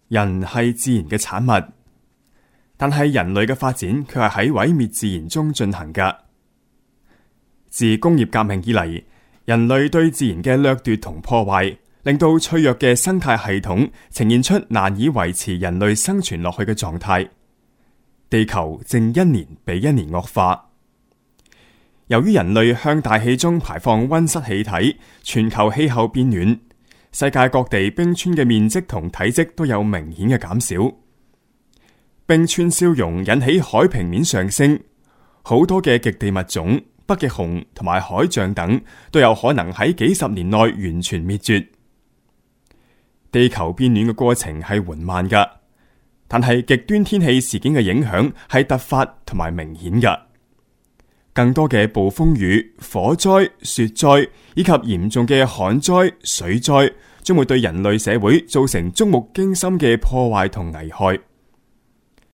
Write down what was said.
人係自然嘅產物，但係人類嘅發展卻係喺毀滅自然中進行㗎。自工業革命以嚟，人類對自然嘅掠奪同破壞，令到脆弱嘅生態系統呈現出難以維持人類生存落去嘅狀態。地球正一年比一年惡化。由於人類向大氣中排放溫室氣體，全球氣候變暖，世界各地冰川嘅面積同體積都有明顯嘅減少。冰川消融引起海平面上升，好多嘅極地物種、北極熊同埋海象等都有可能喺幾十年內完全滅絕。地球變暖嘅過程係緩慢㗎，但係極端天氣事件嘅影響係突發同埋明顯㗎。更多嘅暴風雨、火災、雪災以及嚴重嘅旱災、水災，將會對人類社會造成觸目驚心嘅破壞同危害。